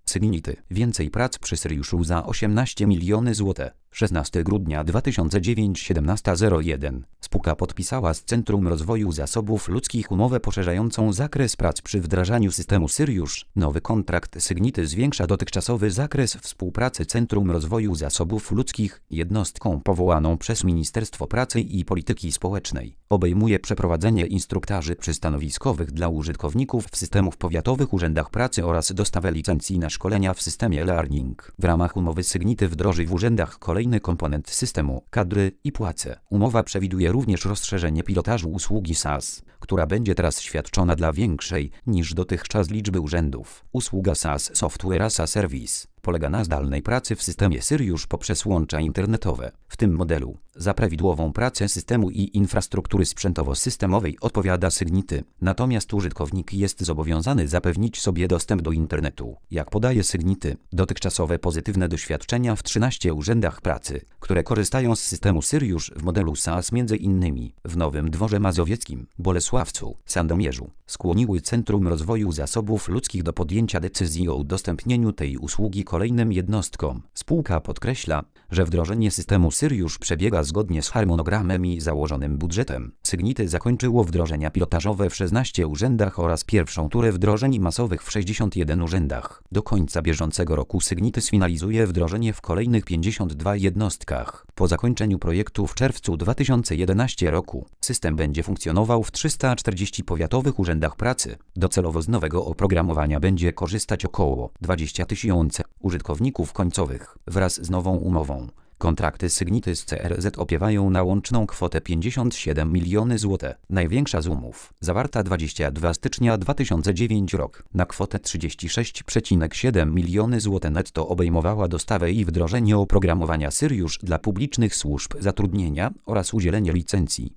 Sygnity. Więcej prac przy Syriuszu za 18 miliony zł. 16 grudnia 2009 17:01. Spółka podpisała z Centrum Rozwoju Zasobów Ludzkich umowę poszerzającą zakres prac przy wdrażaniu systemu Syriusz. Nowy kontrakt Sygnity zwiększa dotychczasowy zakres współpracy Centrum Rozwoju Zasobów Ludzkich jednostką powołaną przez Ministerstwo Pracy i Polityki Społecznej. Obejmuje przeprowadzenie instruktaży przystanowiskowych dla użytkowników w systemów powiatowych urzędach pracy oraz dostawę licencji na szkolenia w systemie e-learning. W ramach umowy Sygnity wdroży w urzędach kolejny komponent systemu kadry i płace. Umowa przewiduje również rozszerzenie pilotażu usługi SaaS, która będzie teraz świadczona dla większej niż dotychczas liczby urzędów. Usługa SaaS Software as a Service polega na zdalnej pracy w systemie Syriusz poprzez łącza internetowe. W tym modelu za prawidłową pracę systemu i infrastruktury sprzętowo-systemowej odpowiada Sygnity, natomiast użytkownik jest zobowiązany zapewnić sobie dostęp do internetu. Jak podaje Sygnity, dotychczasowe pozytywne doświadczenia w 13 urzędach pracy, które korzystają z systemu Syriusz w modelu SaaS m.in. w Nowym Dworze Mazowieckim, Bolesławcu, Sandomierzu, skłoniły Centrum Rozwoju Zasobów Ludzkich do podjęcia decyzji o udostępnieniu tej usługi kolejnym jednostkom. Spółka podkreśla, że wdrożenie systemu Syriusz przebiega zgodnie z harmonogramem i założonym budżetem. Sygnity zakończyło wdrożenia pilotażowe w 16 urzędach oraz pierwszą turę wdrożeń masowych w 61 urzędach. Do końca bieżącego roku Sygnity sfinalizuje wdrożenie w kolejnych 52 jednostkach. Po zakończeniu projektu w czerwcu 2011 roku system będzie funkcjonował w 340 powiatowych urzędach pracy. Docelowo z nowego oprogramowania będzie korzystać około 20 000 użytkowników końcowych. Wraz z nową umową kontrakty Sygnity z CRZ opiewają na łączną kwotę 57 miliony zł. Największa z umów, zawarta 22 stycznia 2009 rok, na kwotę 36,7 miliony zł netto obejmowała dostawę i wdrożenie oprogramowania Syriusz dla publicznych służb zatrudnienia oraz udzielenie licencji